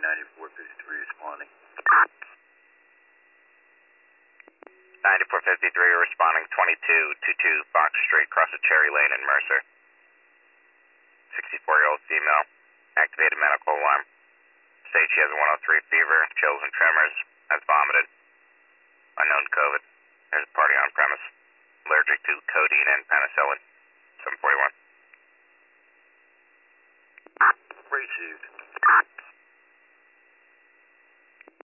9453 responding. 9453 responding 2222 Fox Street, cross of Cherry Lane in Mercer. 64-year-old female, activated medical alarm. States she has a 103 fever, chills and tremors, has vomited. Unknown COVID. There's a party on premise. Allergic to codeine and penicillin. 741. Received.